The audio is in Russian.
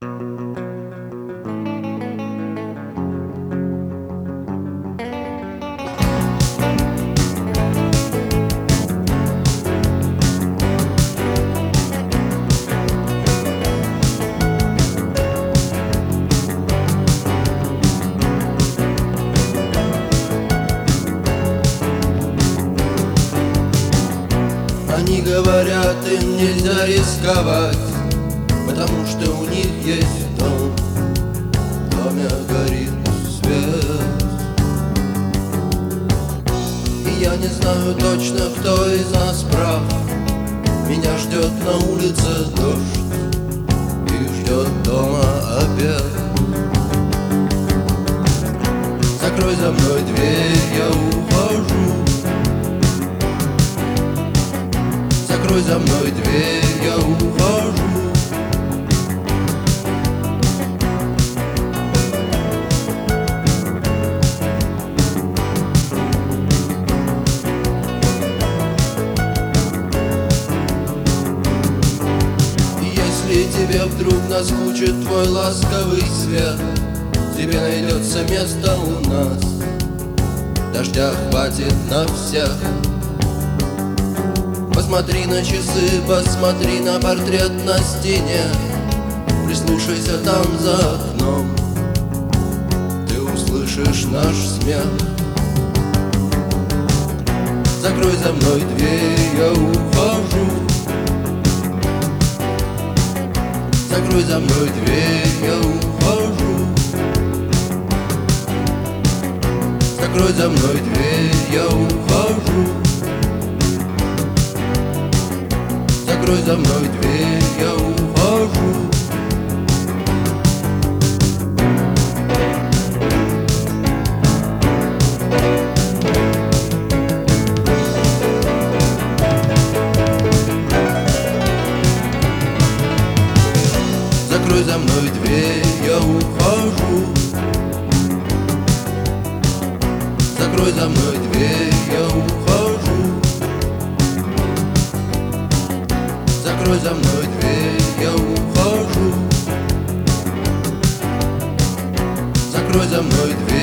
Они говорят, им нельзя рисковать, потому что у них есть дом, в доме горит свет. И я не знаю точно, кто из нас прав. Меня ждет на улице дождь и ждет дома обед. Закрой за мной дверь, я ухожу. Закрой за мной дверь, я ухожу. Если тебе вдруг наскучит твой ласковый свет, тебе найдется место у нас, дождя хватит на всех. Посмотри на часы, посмотри на портрет на стене, прислушайся там за окном, ты услышишь наш смех. Закрой за мной дверь, я ухожу. Закрой за мной дверь, я ухожу. Закрой за мной дверь, я ухожу. Закрой за мной дверь, я ухожу. Закрой за мной дверь, я ухожу. Закрой за мной дверь, я ухожу. Закрой за мной дверь, я ухожу. Закрой за мной дверь.